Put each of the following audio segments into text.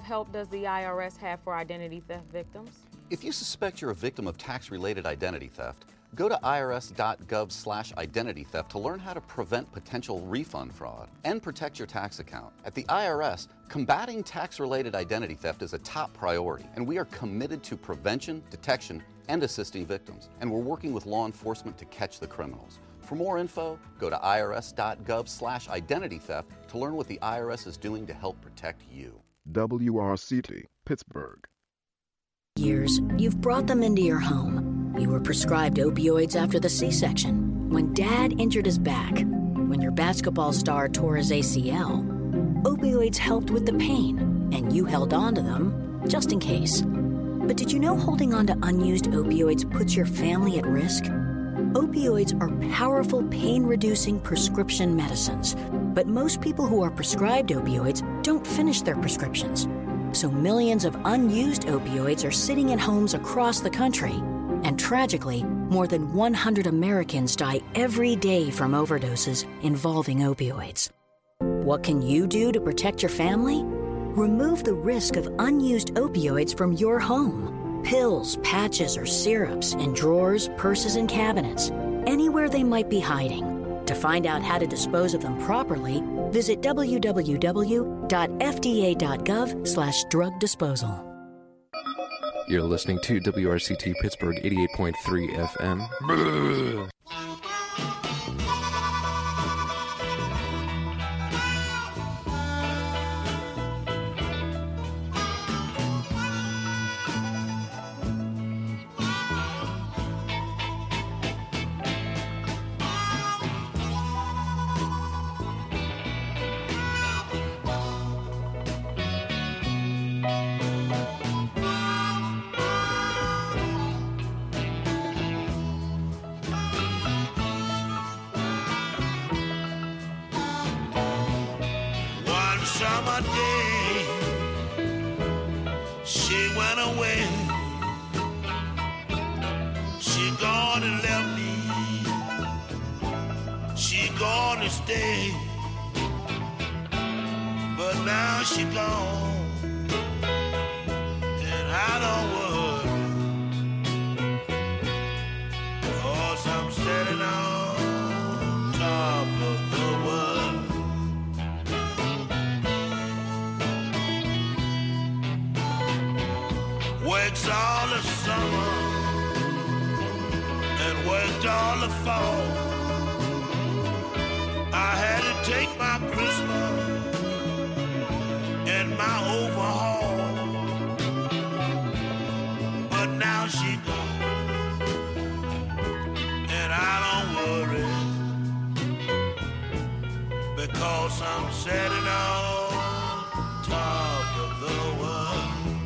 help does the IRS have for identity theft victims? If you suspect you're a victim of tax-related identity theft, go to irs.gov/identity theft to learn how to prevent potential refund fraud and protect your tax account. At the IRS, combating tax-related identity theft is a top priority, and we are committed to prevention, detection, and assisting victims. And we're working with law enforcement to catch the criminals. For more info, go to irs.gov/identity theft to learn what the IRS is doing to help protect you. WRCT, Pittsburgh. Years, you've brought them into your home. You were prescribed opioids after the C-section, when Dad injured his back, when your basketball star tore his ACL. Opioids helped with the pain, and you held on to them just in case. But did you know holding on to unused opioids puts your family at risk? Opioids are powerful pain-reducing prescription medicines, but most people who are prescribed opioids don't finish their prescriptions. So millions of unused opioids are sitting in homes across the country. And tragically, more than 100 Americans die every day from overdoses involving opioids. What can you do to protect your family? Remove the risk of unused opioids from your home. Pills, patches, or syrups in drawers, purses, and cabinets, anywhere they might be hiding. To find out how to dispose of them properly, visit www.fda.gov/drug disposal. You're listening to WRCT Pittsburgh 88.3 FM. Summer day, she went away. She gone and left me. She gone to stay, but now she gone, and I don't worry, 'cause I'm sitting on top of the world. Works all the summer and worked all the fall. I had to take my Christmas and my overhaul, but now she gone, and I don't worry, because I'm sitting on top of the world.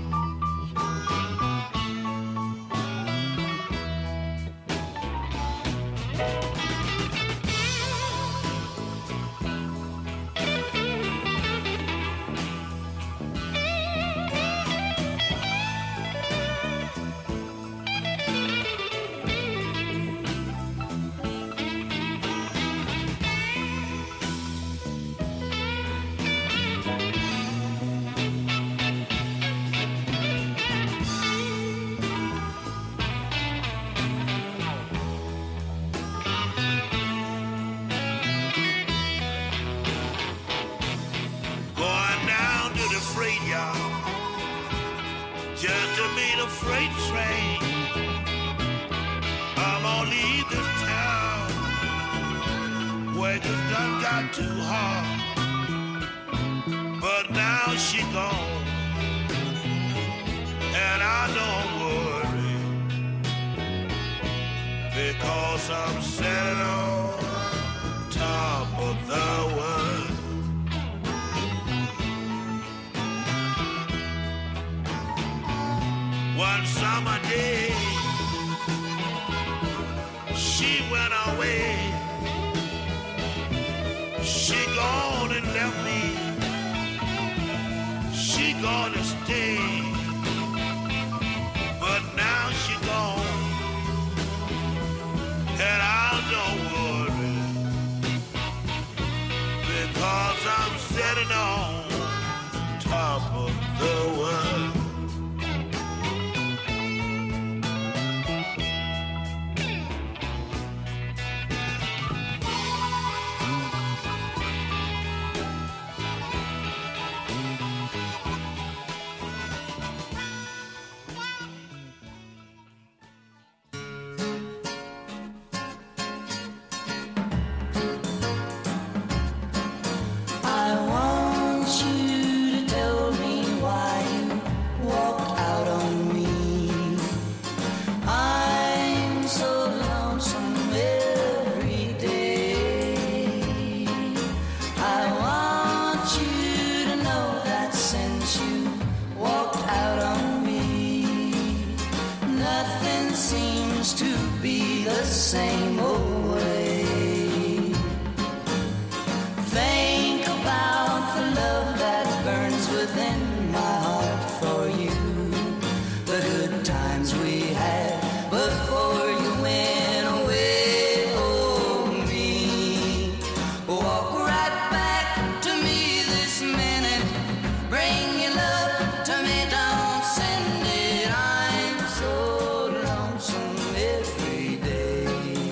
Just to meet a freight train, I'm gonna leave this town. Work has done got too hard, but now she gone, and I don't worry, because I'm sitting on top of the world. One summer day, she went away. She gone and left me. She gonna stay, but now she gone, and I don't worry, because I'm sitting on top of the world. Nothing seems to be the same old way. Think about the love that burns within my heart for you. The good times we had before you went away. Oh, me. Walk right back to me this minute. Bring your love to me, don't send it. I'm so lonesome every day.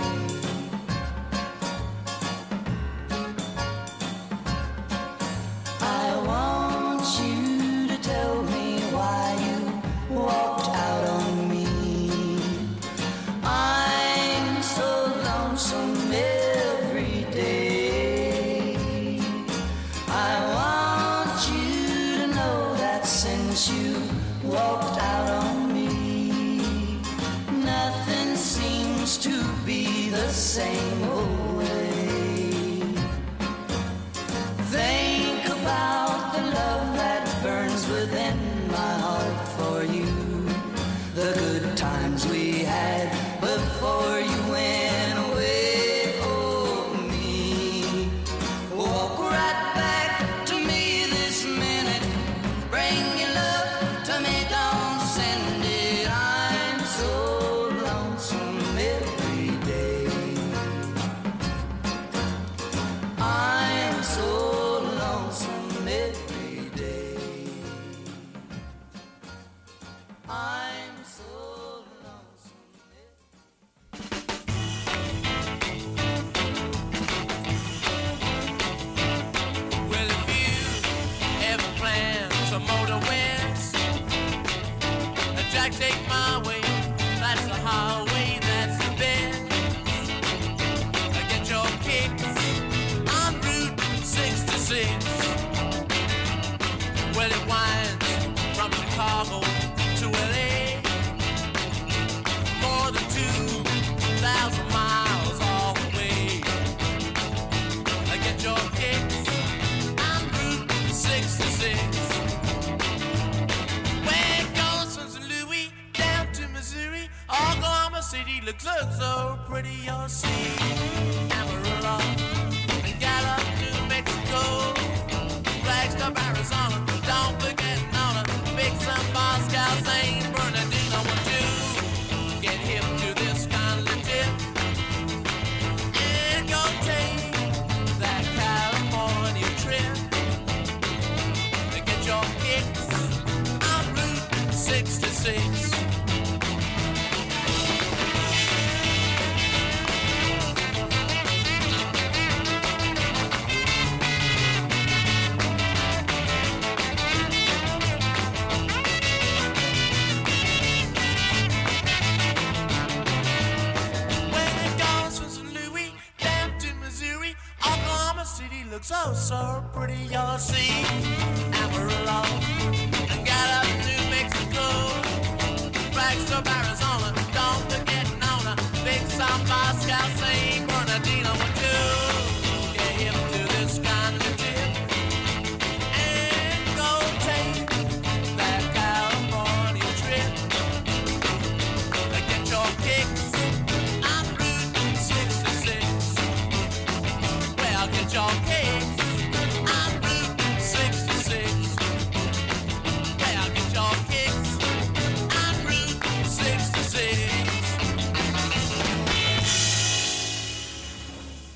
I want you to tell me why you walked out on me. I'm so lonesome every day. I want you to know that since you walked out on me, nothing seems to be the same old way. Think about the love that burns within my heart for you. The good times we had before you went away. Oh, me. Walk right back to me this minute. Bring your love to me, don't send it. I'm so lonesome every day. I'm so lonesome every day. I'm so lonesome every day. Well, if you ever plan to motor west, Jack, take my way. That's the highway, that's the best. Get your kicks on Route 66. Well, it winds from Chicago to LA. More than 2,000 miles all the way. Get your kicks on Route 66. Where it goes from St. Louis down to Missouri, Oklahoma City looks so pretty. You'll see Amarillo and Gallup, New Mexico, Flagstaff, Arizona. Don't forget Nona, Big Sun, Moscow, St. Bernardino. Want to get hip to this kind of tip and go take that California trip. Get your kicks on Route 66. When it goes from St. Louis down to Missouri, Oklahoma City looks so pretty. You'll see Amarillo and Gallup, New Mexico, Flagstaff, Arizona. Don't forget Nona, Big South, Moscow, St. Bernardino. Want to get hip to this kind of tip and go take that California trip. Get your kicks on Route 66. Well, get your kicks on Route 66. Well, get your kicks on Route 66.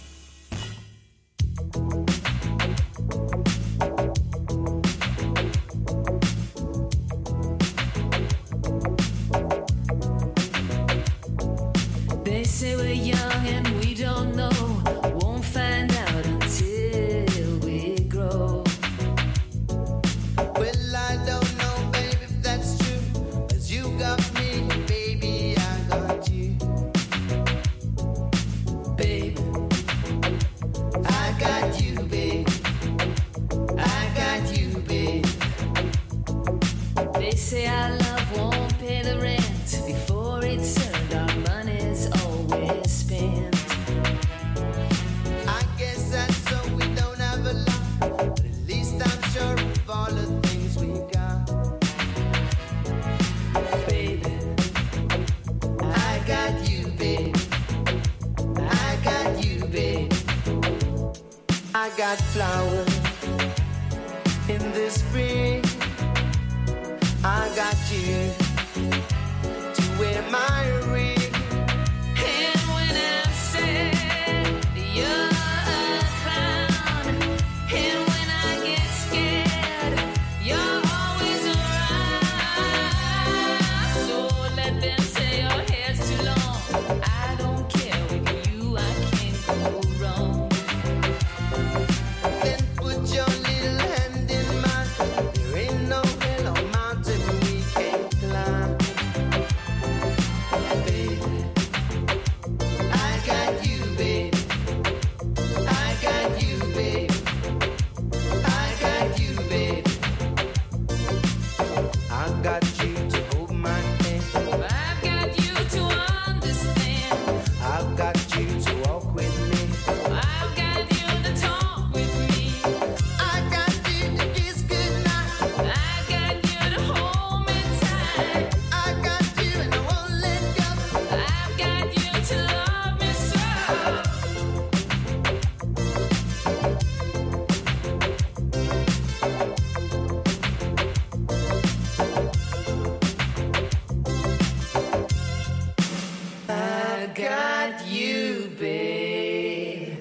got flowers in the spring. I got you to wear my ring. And when I'm sad, you're a clown. And when I get scared, you're always around. So let them say your hair's too long. I don't care, with you I can't go wrong. Then put your little hand in mine. There ain't no hill or mountain we can't climb. Baby, I got you, baby. I got you, baby. I got you, baby. I got you to hold my hand. I've got you to understand. I've got you to walk with me. I've got you to talk with me. I got you to kiss goodnight. I got you to hold me tight. I got you and I won't let go. I've got you to love me so. I got you, babe.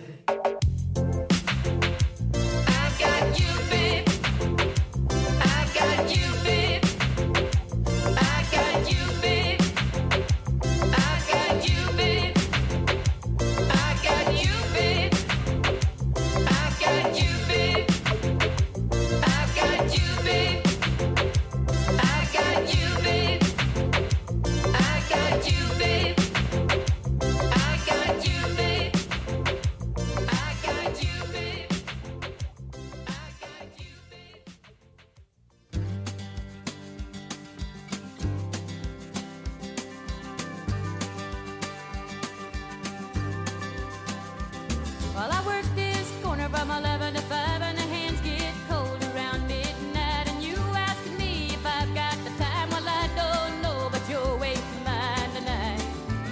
I got you, babe. I got you, babe. I got you, babe. I got you, babe. I got you, babe. I got you, babe. I got you, babe. I got you, babe. I got you, babe. I got you, babe. I got you, babe. I got you, babe. Well, I work this corner from 11 to 5 and the hands get cold around midnight. And you ask me if I've got the time. Well, I don't know, but you're wasting mine tonight.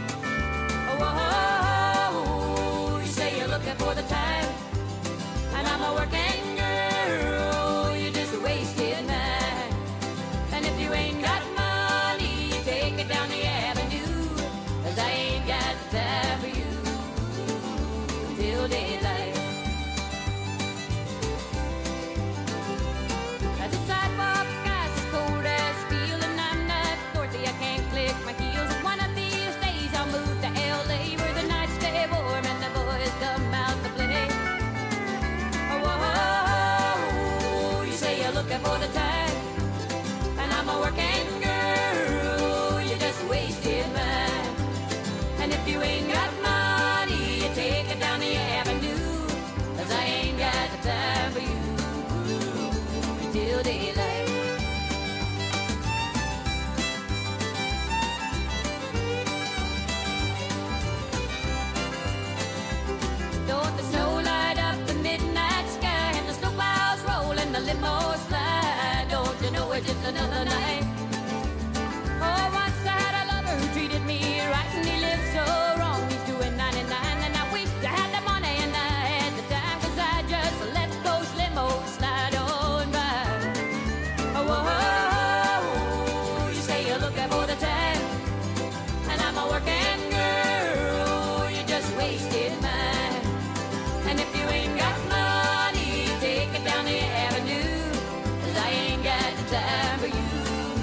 Oh, you say you're looking for the time, and I'm a working girl. You just wasted mine. And if you ain't got money, you take it down the avenue, 'cause I ain't got the time for you till daylight. At the sidewalk, ice is cold as steel, and I'm not dorothy, I can't click my heels. One of these days I'll move to LA, where the nights stay warm and the boys come out to play. Oh, you say you're looking for the time, and I'm a working girl. You just wasted mine. And if you ain't got money, you take it down the avenue, 'cause I ain't got the time for you till daylight. Don't the snow light up the midnight sky, and the snow clouds roll and the limos fly? Don't you know it's just another night? Oh, once I had a lover who treated me right, and he lived so wrong. He's doing 99, and I wish I had the money and I had the time, 'cause I just let those limos slide on by. Oh, you say you're looking for the time, and I'm a working girl. You just wasted mine. And if you ain't got money, take it down the avenue, 'cause I ain't got the time for you.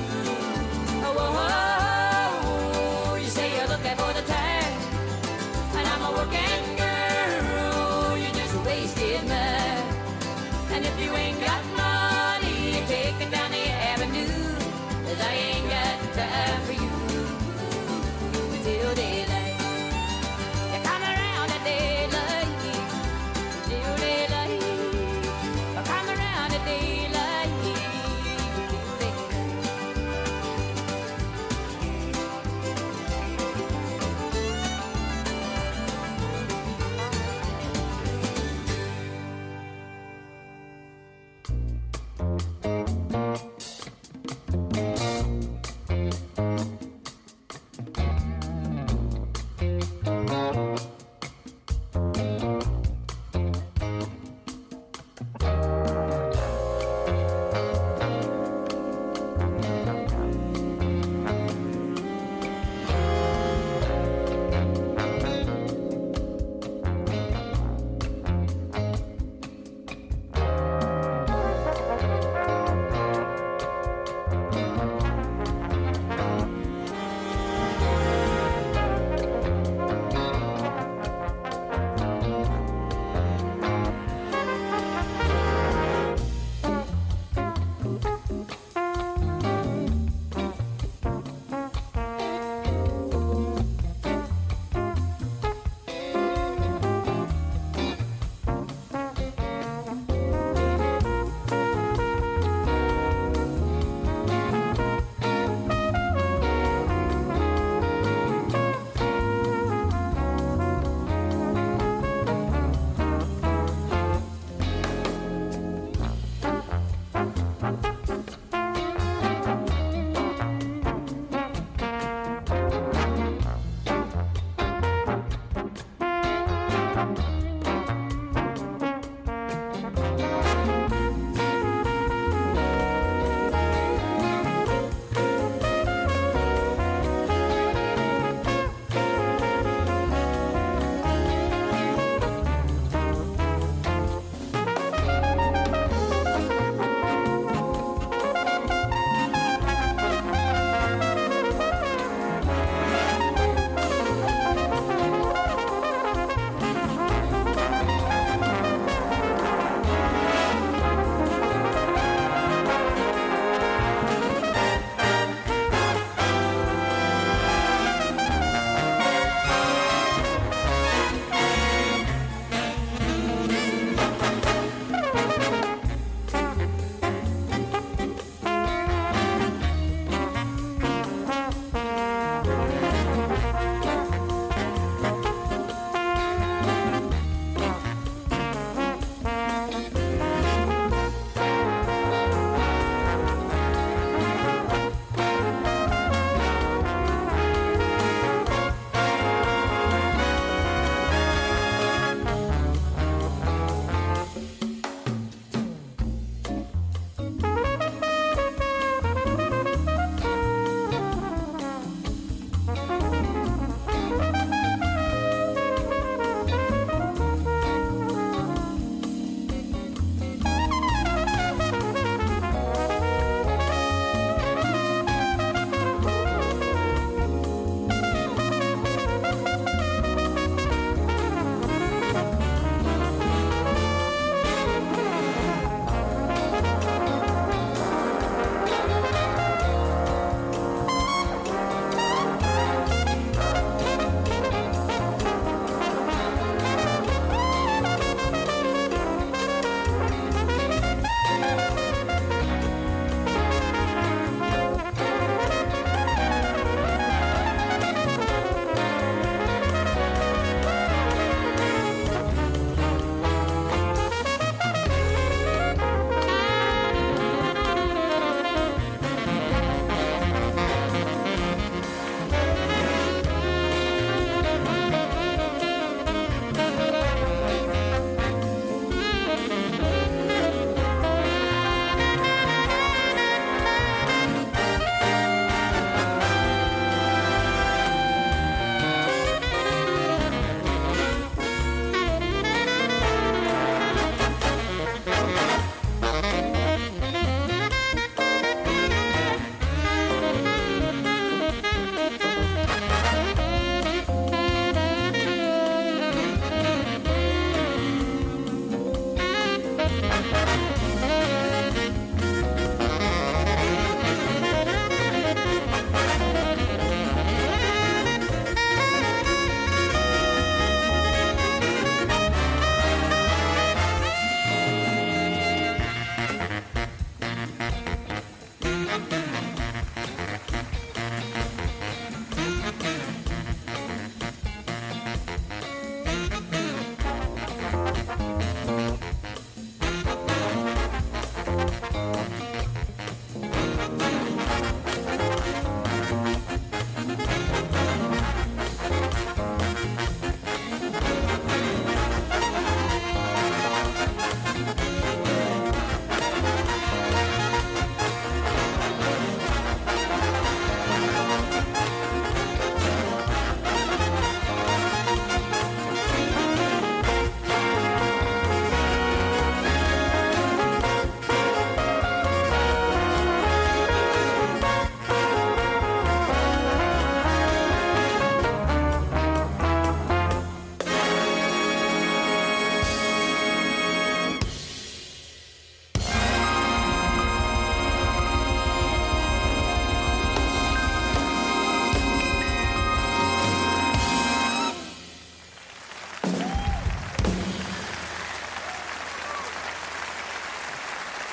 Oh, you say you're looking for the time, and I'm a working girl. You just wasted mine. And if you ain't got money, take it down the avenue, 'cause I ain't got the time for you till daylight. You come around at daylight, till daylight. You come around at daylight, till daylight.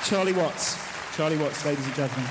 Charlie Watts. Charlie Watts, ladies and gentlemen.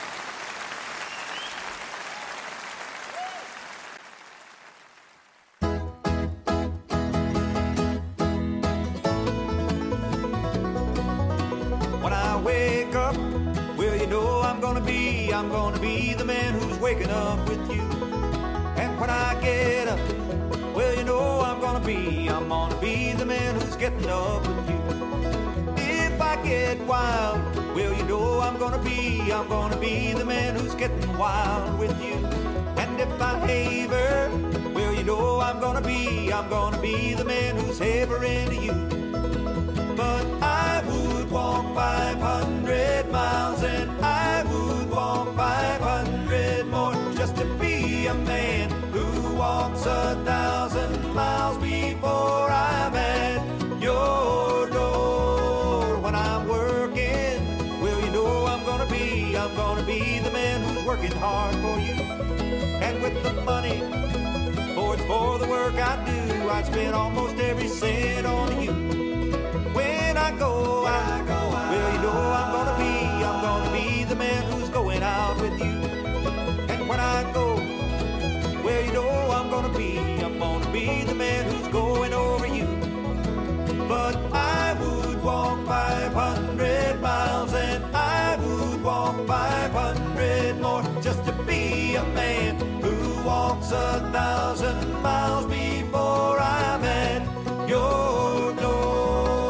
When I wake up, well, you know I'm gonna be the man who's waking up with you. And when I get up, well, you know I'm gonna be the man who's getting up with you. If I get wild, well, you know I'm gonna be the man who's getting wild with you. And if I haver, well, you know I'm gonna be the man who's havering to you. But I would walk 500 miles and I would walk 500 more just to be a man who walks 1,000 miles before I'm at your door. When I'm working, well, you know I'm gonna be the man who's working hard for you. And with the money for the work I do, I'd spend almost every cent on you. When I go out, well, you know I'm gonna be the man who's going out with you. And when I go, well, you know I'm gonna be the man who's going over you. But I would walk 500 miles and I would walk 500 more just to be a man who walks 1,000 miles before I'm at your door.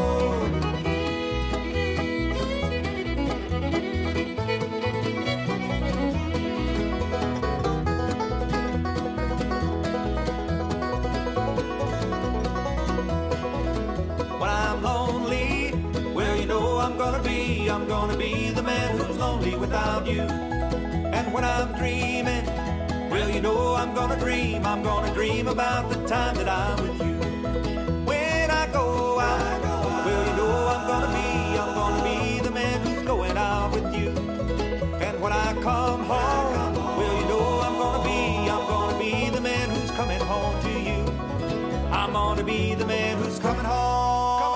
I'm gonna be the man who's lonely without you. And when I'm dreaming, well, you know I'm gonna dream about the time that I'm with you. When I go out, well, you know I'm gonna be the man who's going out with you. And when I come home, well, you know I'm gonna be the man who's coming home to you. I'm gonna be the man who's coming home.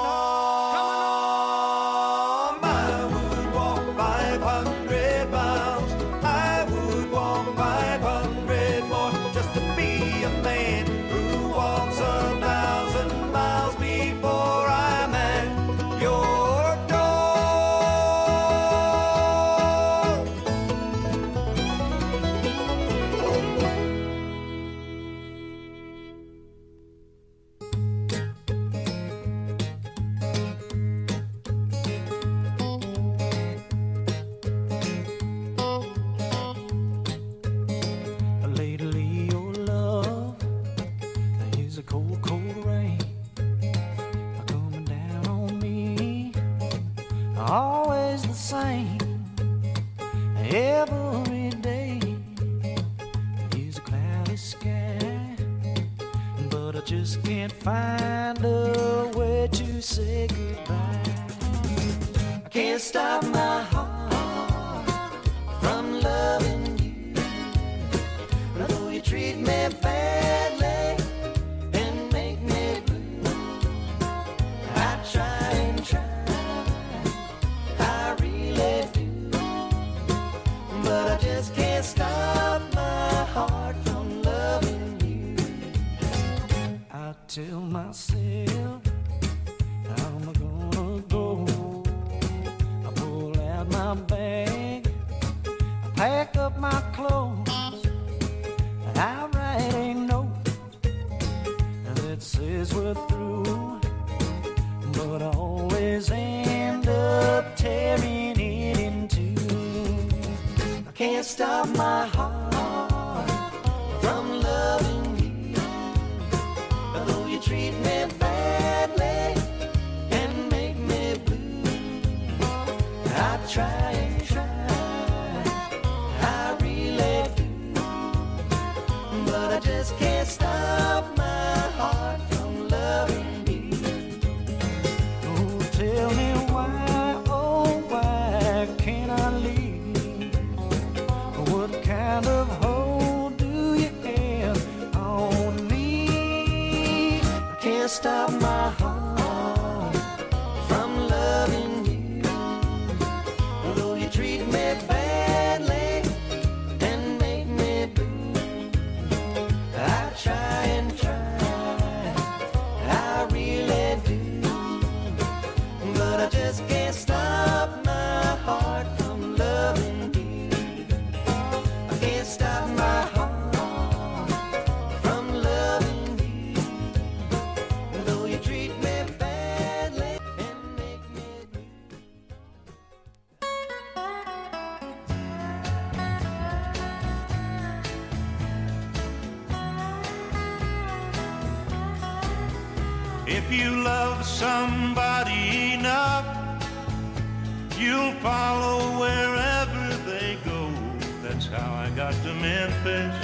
Stop my heart from loving you. Though you treat me badly and make me blue, I try and try, I really do, but I just can't stop my heart from loving you. I tell myself I'm gonna go. My bag, I pack up my clothes, and I write a note that says we're through, but I always end up tearing it in two. I can't stop my heart from loving you, although you treat me badly and make me blue. I try and try, I really do, but I just can't stop my heart from loving you. Oh, tell me why, oh, why can't I leave? What kind of hold do you have on me? I can't stop my heart from loving you. If you love somebody enough, you'll follow wherever they go. That's how I got to Memphis.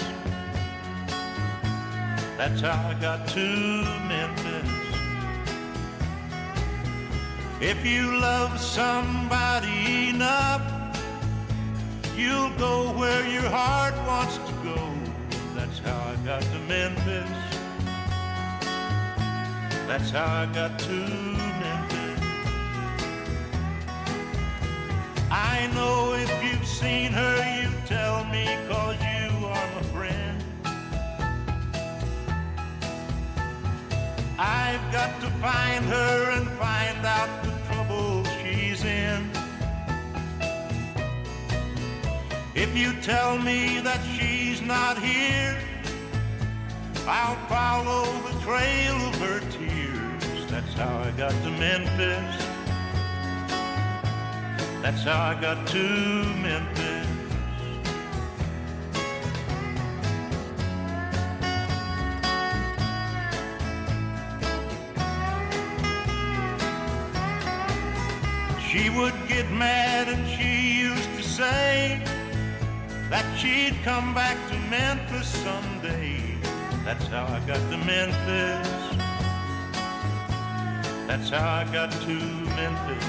That's how I got to Memphis. If you love somebody enough, you'll go where your heart wants to go. That's how I got to Memphis. That's how I got to Memphis. I know if you've seen her, you tell me, 'cause you are my friend. I've got to find her and find out the trouble she's in. If you tell me that she's not here, I'll follow the trail of her tears. That's how I got to Memphis. That's how I got to Memphis. She would get mad and she used to say that she'd come back to Memphis someday. That's how I got to Memphis. That's how I got to Memphis.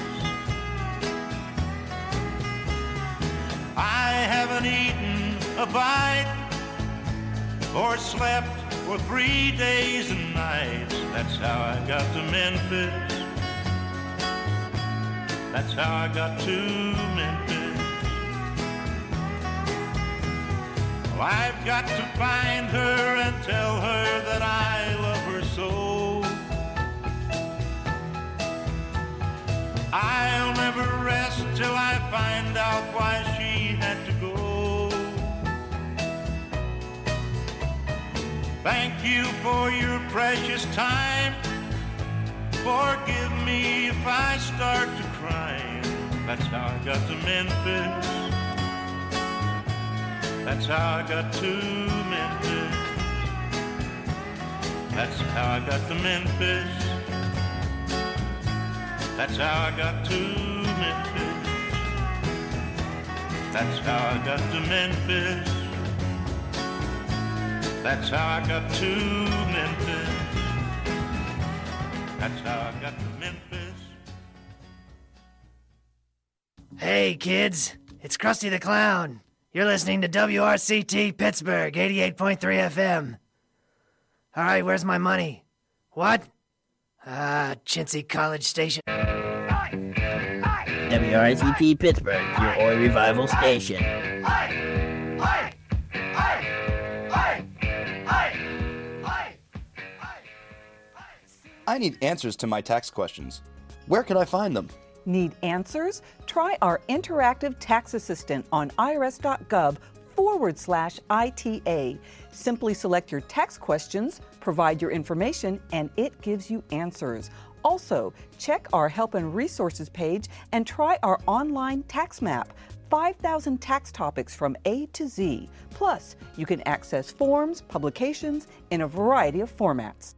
I haven't eaten a bite or slept for 3 days and nights. That's how I got to Memphis. That's how I got to Memphis. Well, I've got to find her and tell her that I love her so. I'll never rest till I find out why she had to go. Thank you for your precious time. Forgive me if I start to cry. That's how I got to Memphis. That's how I got to Memphis. That's how I got to Memphis. That's how I got to Memphis. That's how I got to Memphis. That's how I got to Memphis. That's how I got to Memphis. Hey, kids. It's Krusty the Clown. You're listening to WRCT Pittsburgh, 88.3 FM. All right, where's my money? What? Chintzy College Station. WRCT Pittsburgh, your Oi Revival station. I need answers to my tax questions. Where can I find them? Need answers? Try our interactive tax assistant on irs.gov/ITA. Simply select your tax questions, provide your information, and it gives you answers. Also, check our Help and Resources page and try our online tax map. 5,000 tax topics from A to Z. Plus, you can access forms, publications in a variety of formats.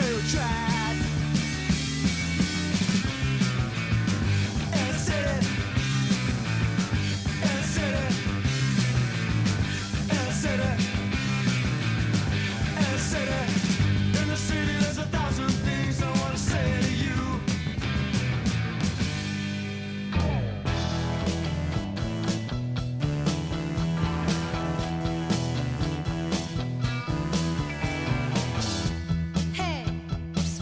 say we tried. In the city, in the city, in the city, in the city, in the city, there's 1,000 things I wanna say to you. Hey,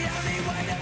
only way to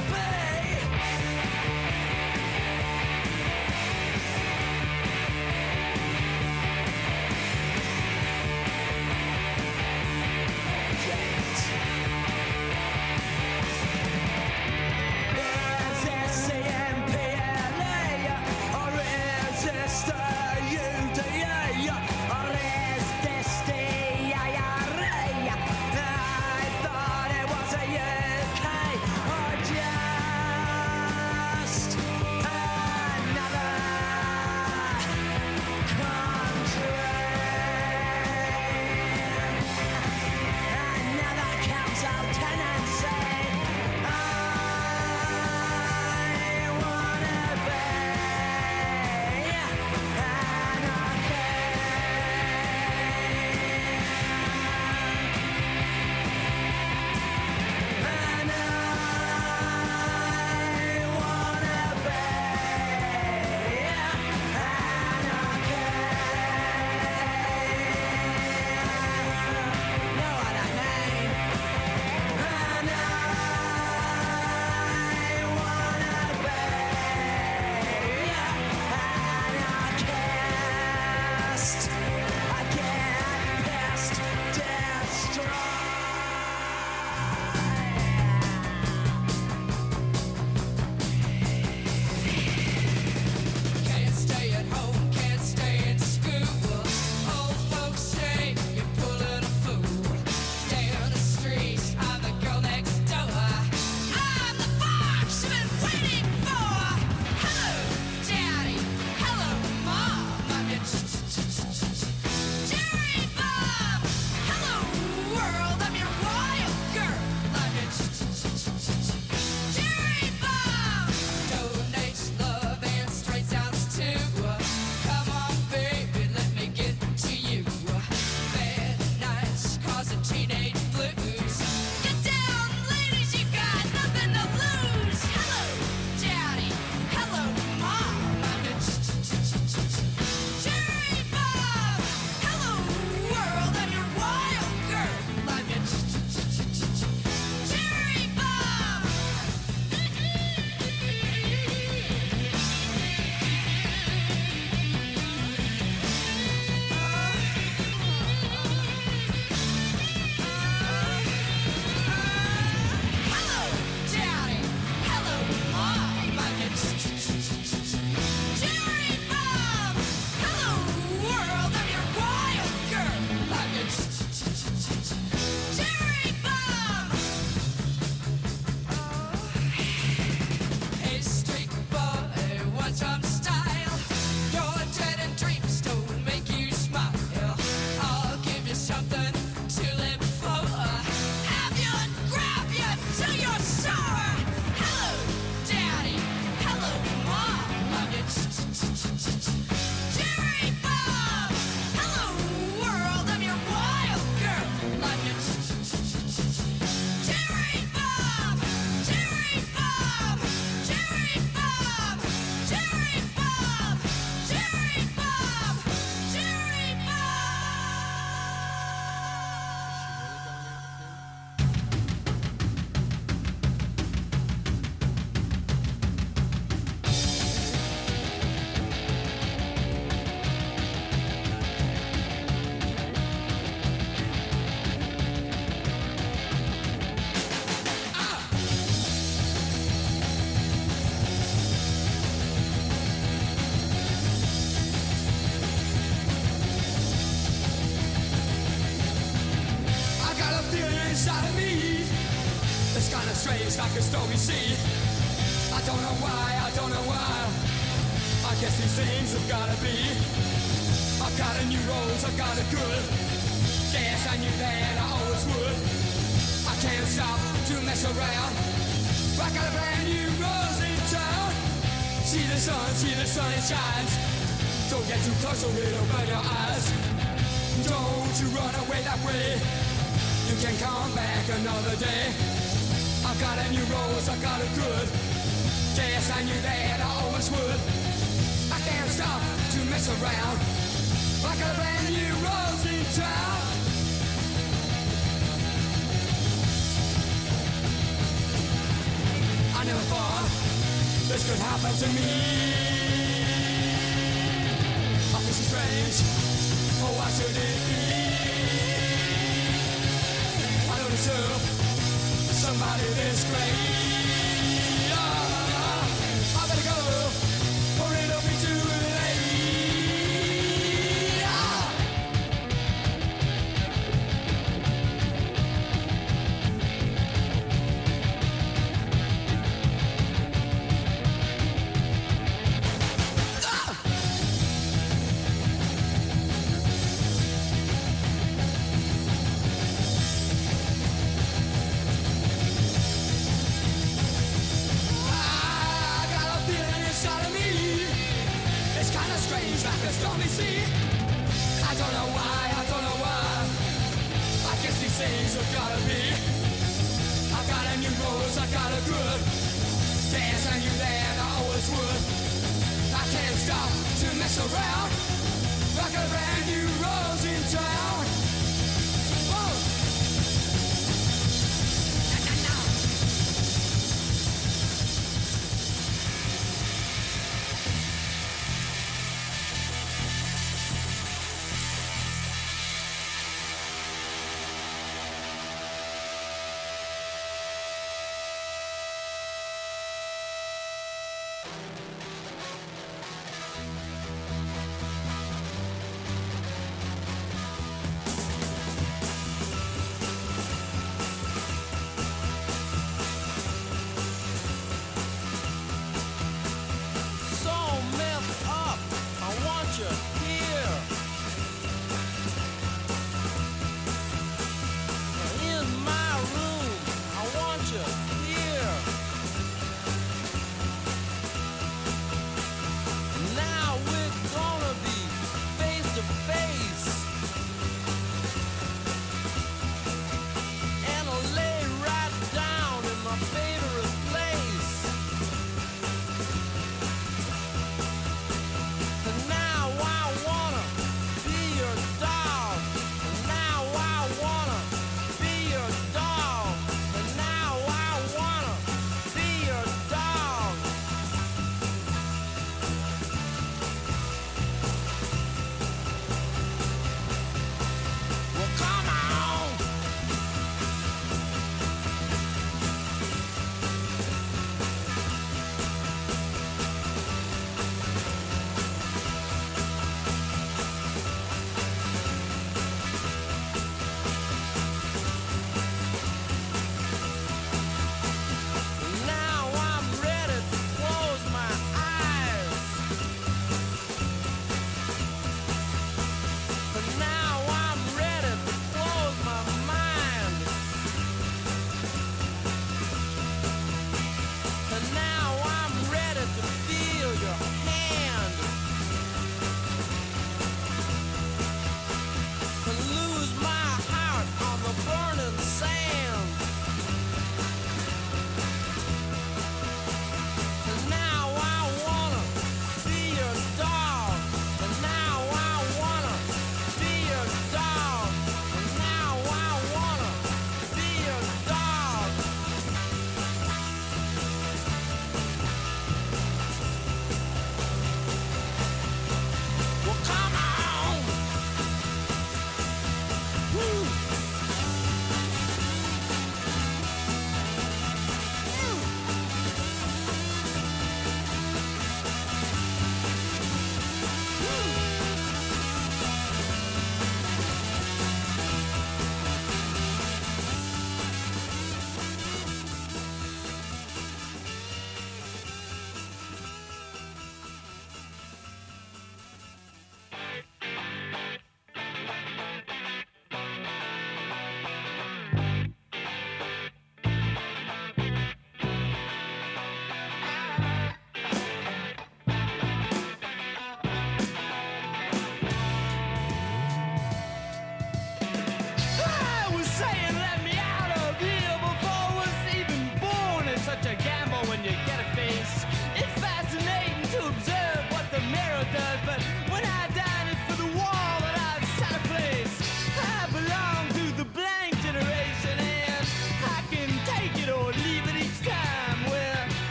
strange like a stormy sea. I don't know why. I guess these things have gotta be. I've got a new rose, I've got a good. Yes, I knew that I always would. I can't stop to mess around. I got a brand new rose in town. See the sun it shines. Don't get too close or it'll burn your eyes. Don't you run away that way. You can come back another day. I've got a new rose, I've got a good. Yes, I knew that I always would. I can't stop to mess around. I got a brand new rose in town. I never thought this could happen to me. I feel so strange. Oh, why should it be? I don't deserve somebody this great. I better go, or it'll be too late. Like a stormy sea. I don't know why. I guess these things have gotta be. I got a new rose, I got a good dance. I knew that I always would. I can't stop to mess around. Like a brand new rose in town. Whoa.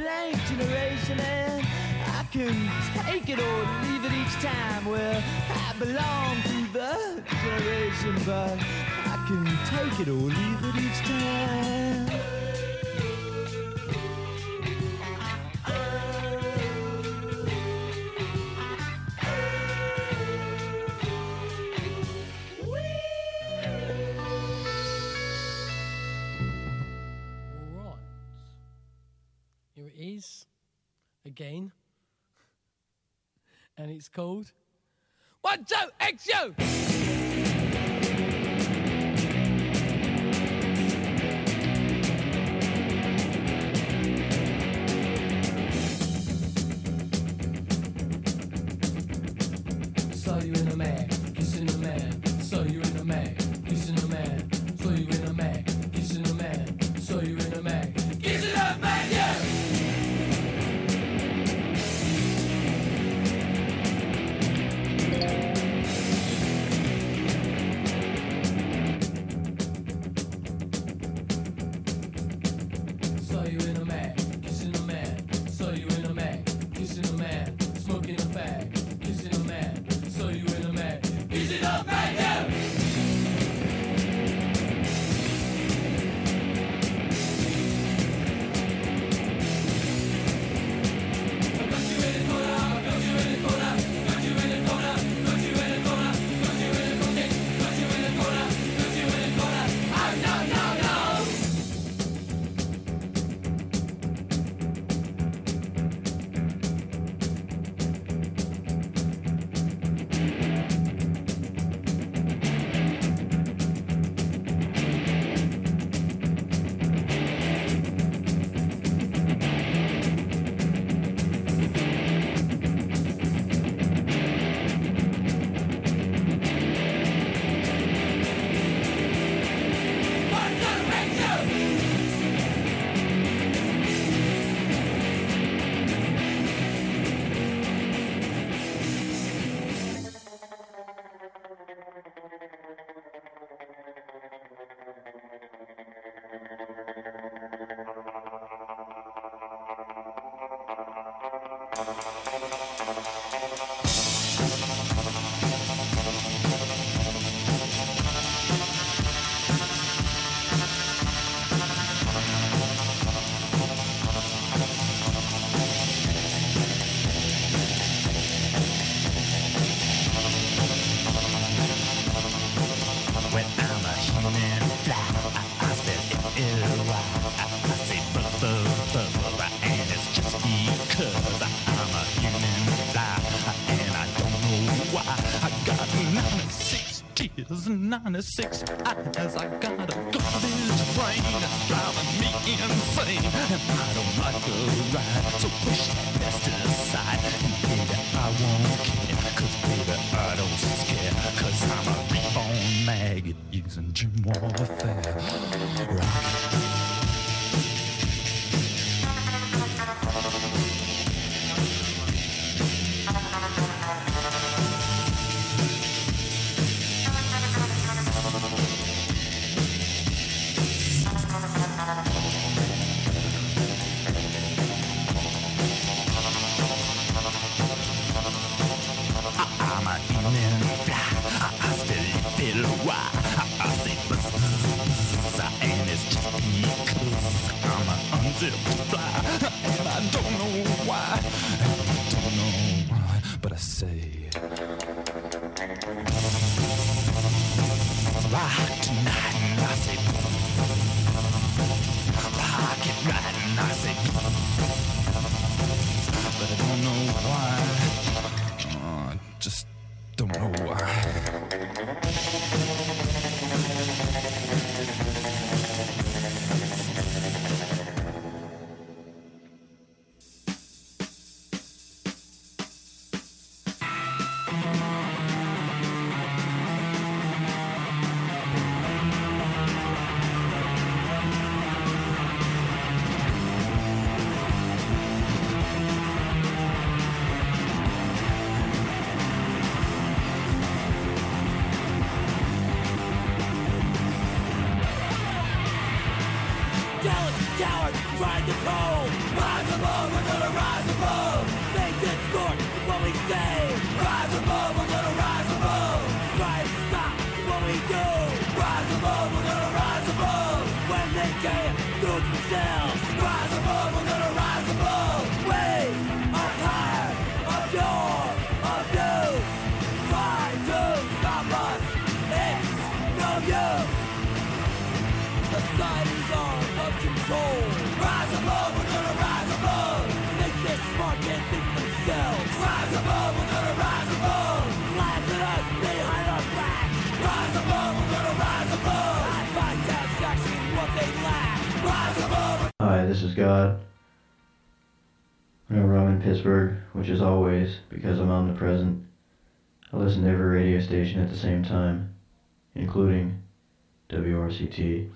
blank generation, and I can take it or leave it each time. Well, I belong to the generation, but I can take it or leave it each time. Again, and it's called 1, 2, XU! Saw you in a mag, kissing a man. Saw you in a mag, kissing a man. Saw you in a mag, kissing a man. Saw you in a mag, kissing a man, yeah! Saw you in a mag, kissing a man. Saw you in a mag, kissing a man. Smoking a fag, kissing a man. Saw you in a mag, kissing a man, yeah! Six eyes, I got a garbage brain that's driving me insane, and I don't like a ride, so push that mess to the side, and baby, I won't care, cause baby, I don't scare, cause I'm a reborn maggot using gym warfare. Rock it. But I say, rock tonight, and I say, rock it right, and I say, but I don't know why, just don't know why. coward, trying to toll. Rise above, we're gonna rise above. They distort what we say. Rise above, we're gonna rise above. Try and stop what we do. Rise above, we're gonna rise above. When they can't do it themselves. Rise above, we're gonna rise above. We are tired of your abuse. Try to stop us, it's no use. Society's arms of control. Rise above, we're gonna rise above. Think they're smart, can't think themselves. Rise above, we're gonna rise above. Laugh at us behind our back. Rise above, we're gonna rise above. I find satisfaction in what they lack. Rise above. Hi, this is God. Whenever I'm in Pittsburgh, which is always because I'm omnipresent, I listen to every radio station at the same time, including WRCT.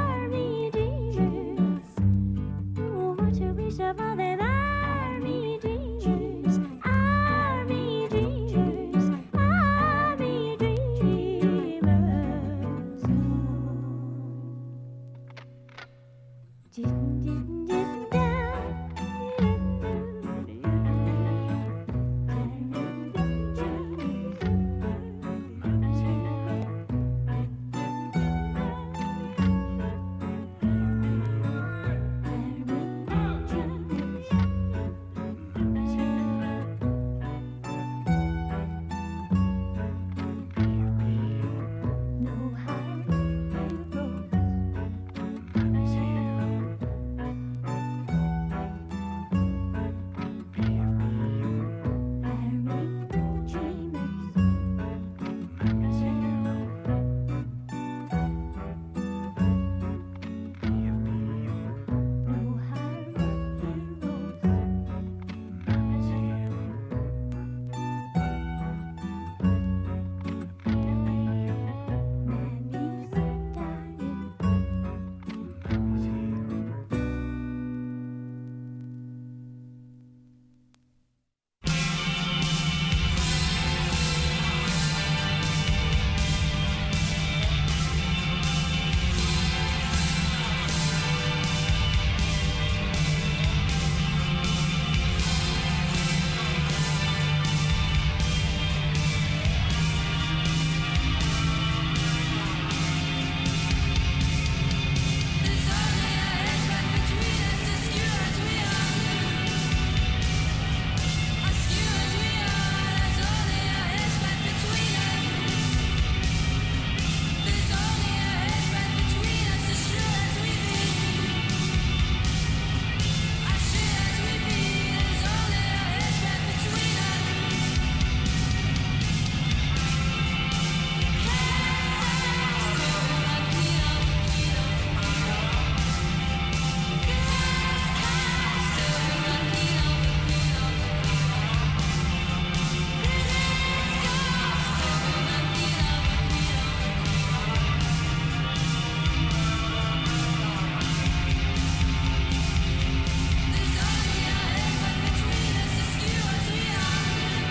Of all them army dreamers.